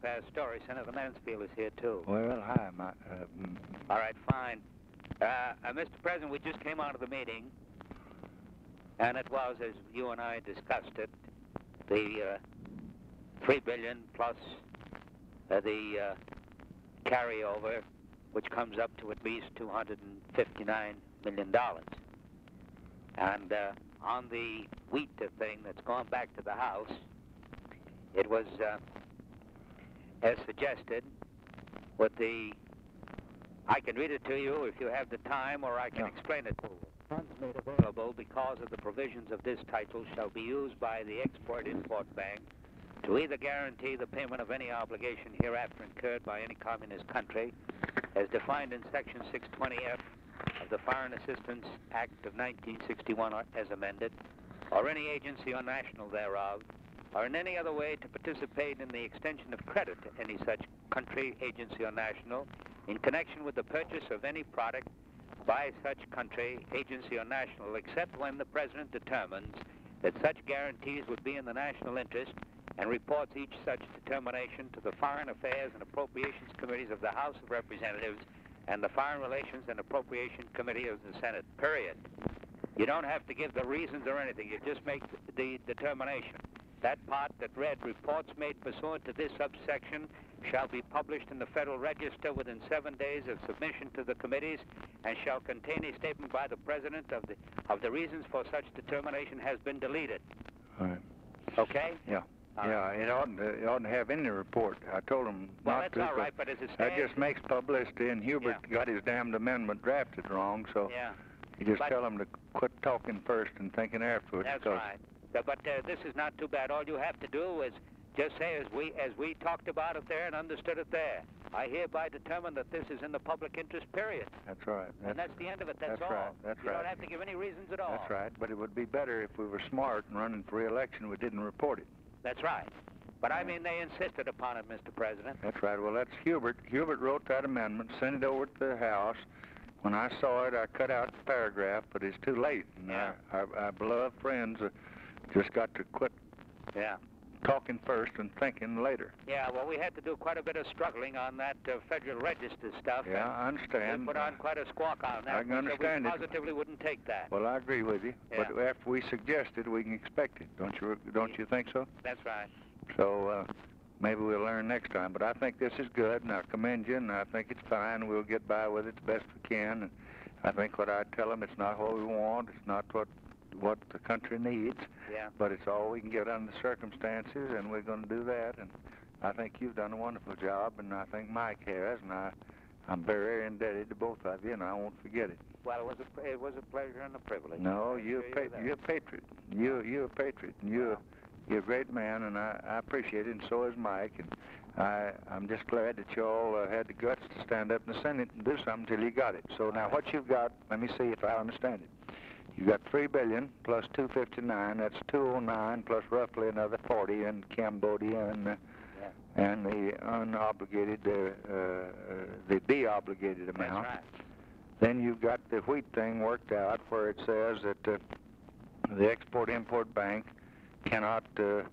past story. Senator Mansfield is here, too. Well, hi. All right, fine. Mr. President, we just came out of the meeting, and it was, as you and I discussed it, the $3 billion plus the carryover, which comes up to at least $259 million. And on the wheat thing that's gone back to the House, it was, as suggested, with the, I can read it to you if you have the time, or I can explain it to you. Funds made available because of the provisions of this title shall be used by the Export-Import Bank to either guarantee the payment of any obligation hereafter incurred by any communist country, as defined in Section 620F of the Foreign Assistance Act of 1961 as amended, or any agency or national thereof, or in any other way to participate in the extension of credit to any such country, agency, or national in connection with the purchase of any product by such country, agency, or national, except when the President determines that such guarantees would be in the national interest and reports each such determination to the Foreign Affairs and Appropriations Committees of the House of Representatives and the Foreign Relations and Appropriation Committee of the Senate, period. You don't have to give the reasons or anything. You just make the determination. That part that read, reports made pursuant to this subsection shall be published in the Federal Register within 7 days of submission to the committees and shall contain a statement by the President of the reasons for such determination has been deleted. All right. Okay? Yeah. It oughtn't have any report. I told him well, not to. Well, that's all right, but as it stands... That just makes publicity, and Hubert got his damned amendment drafted wrong, so you just tell him to quit talking first and thinking afterwards. That's right. But this is not too bad. All you have to do is just say, as we talked about it there and understood it there, I hereby determine that this is in the public interest, period. That's right. And that's the end of it. That's all. Right. That's you don't have to give any reasons at all. That's right. But it would be better if we were smart and running for re-election, we didn't report it. That's right. But I mean, they insisted upon it, Mr. President. That's right. Well, that's Hubert. Hubert wrote that amendment, sent it over to the House. When I saw it, I cut out the paragraph, but it's too late. And our beloved friends just got to quit talking first and thinking later. Yeah, well, we had to do quite a bit of struggling on that Federal Register stuff. Yeah, I understand. We put on quite a squawk on that. I can understand we positively wouldn't take that. Well, I agree with you. Yeah. But after we suggested, we can expect it. Don't you think so? That's right. So maybe we'll learn next time. But I think this is good, and I commend you, and I think it's fine. We'll get by with it the best we can. And I think what I tell them, it's not what we want. It's not what the country needs. Yeah. But it's all we can get under the circumstances, and we're going to do that. And I think you've done a wonderful job, and I think Mike has, and I'm very indebted to both of you, and I won't forget it. Well, it was a pleasure and a privilege. No, you're a patriot. You're a patriot, and you're a great man, and I appreciate it, and so is Mike. And I'm just glad that you all had the guts to stand up in the Senate and do something till you got it. So now what you've got, let me see if I understand it. You got $3 billion plus 259. That's 209 plus roughly another 40 in Cambodia and the unobligated, the deobligated amount. That's right. Then you've got the wheat thing worked out where it says that the Export-Import Bank cannot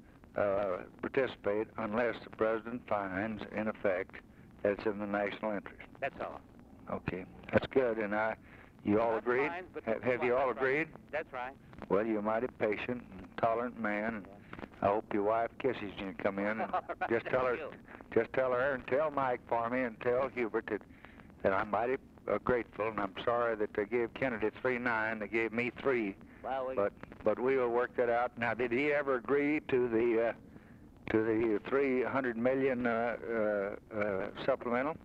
participate unless the President finds, in effect, that it's in the national interest. That's all. Okay, that's good, and you all agreed? Have you all agreed? That's right. Well, you're a mighty patient and tolerant man, and I hope your wife kisses you when you come in. And just tell her, and tell Mike for me, and tell Hubert that I'm mighty grateful, and I'm sorry that they gave Kennedy 3.9, they gave me 3. Well, but we will work that out. Now, did he ever agree to the $300 million supplemental?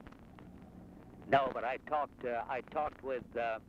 No, but I talked with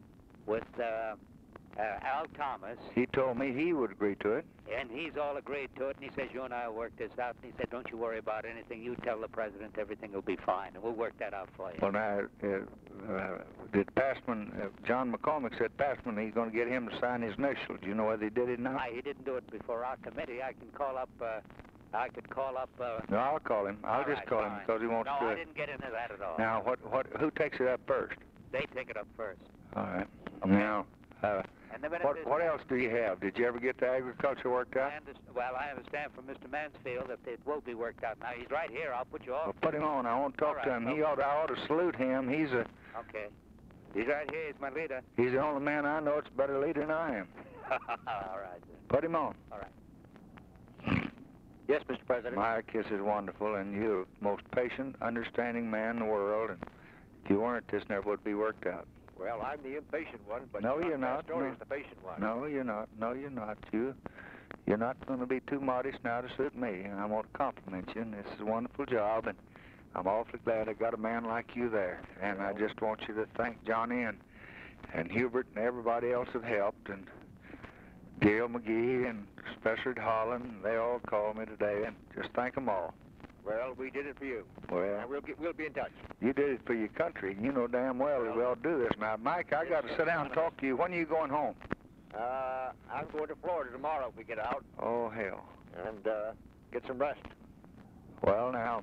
Al Thomas. He told me he would agree to it. And he's all agreed to it, and he says, you and I will work this out. And he said, don't you worry about anything. You tell the President everything will be fine, and we'll work that out for you. Well, now, did Passman, John McCormick said Passman, he's going to get him to sign his initials. Do you know whether he did it now? He didn't do it before our committee. I can call up... No, I'll call him. I'll just call him because he wants to... No, I didn't get into that at all. Now, who takes it up first? They take it up first. All right. Okay. Now, and a minute. What else do you have? Did you ever get the agriculture worked out? I understand from Mr. Mansfield that it will be worked out. Now, he's right here. I'll put you off. Well, put him on. I want to talk to him. Okay. I ought to salute him. Okay. He's right here. He's my leader. He's the only man I know that's a better leader than I am. All right, then. Put him on. All right. Yes, Mr. President. Mike, this is wonderful, and you're the most patient, understanding man in the world, and if you weren't, this never would be worked out. Well, I'm the impatient one, but No, you're not. Pastorius the patient one. No, you're not. No, you're not. You're not going to be too modest now to suit me, and I want to compliment you, and this is a wonderful job, and I'm awfully glad I got a man like you there, and I just want you to thank Johnny and Hubert and everybody else that helped, and Gail McGee and Spessard Holland, they all called me today, and just thank them all. Well, we did it for you. Well, And we'll be in touch. you did it for your country, and you know damn well that we all do this. Now, Mike, I got to sit down and talk to you. When are you going home? I'm going to Florida tomorrow if we get out Oh, hell. and get some rest. Well, now,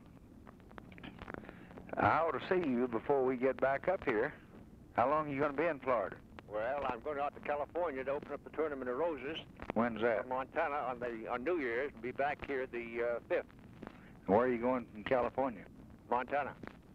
I ought to see you before we get back up here. How long are you going to be in Florida? Well, I'm going out to California to open up the Tournament of Roses When's that? from Montana on New Year's and be back here the 5th. Where are you going from California? Montana.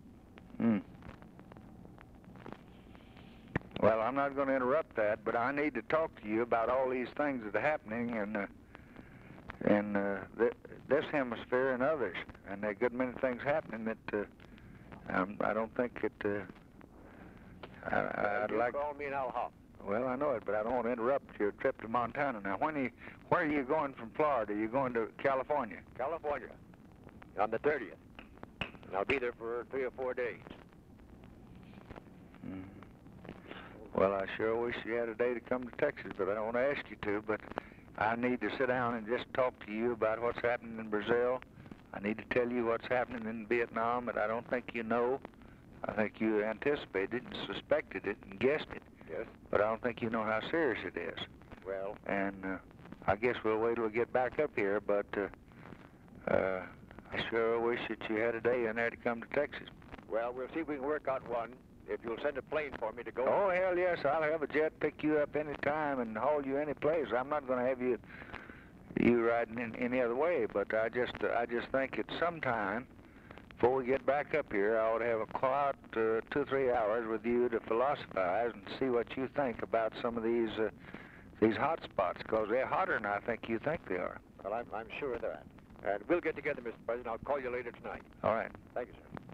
Well, I'm not going to interrupt that, but I need to talk to you about all these things that are happening in this hemisphere and others. And there are a good many things happening that I don't think it... I'd you like... call me and I'll hop. Well, I know it, but I don't want to interrupt your trip to Montana. Now, where are you going from Florida? Are you going to California? California on the 30th. And I'll be there for 3 or 4 days. Well, I sure wish you had a day to come to Texas, but I don't want to ask you to. But I need to sit down and just talk to you about what's happening in Brazil. I need to tell you what's happening in Vietnam, but I don't think you know. I think you anticipated and suspected it and guessed it. Yes. But I don't think you know how serious it is. Well, And I guess we'll wait till we get back up here, but I sure wish that you had a day in there to come to Texas. well, we'll see if we can work out one. If you'll send a plane for me to go. Oh, hell yes, I'll have a jet pick you up any time and haul you any place. I'm not going to have you riding in any other way, but I just think at some time, before we get back up here, I ought to have a quiet 2 or 3 hours with you to philosophize and see what you think about some of these hot spots, because they're hotter than I think you think they are. Well, I'm sure of that. And we'll get together, Mr. President. I'll call you later tonight. All right. Thank you, sir.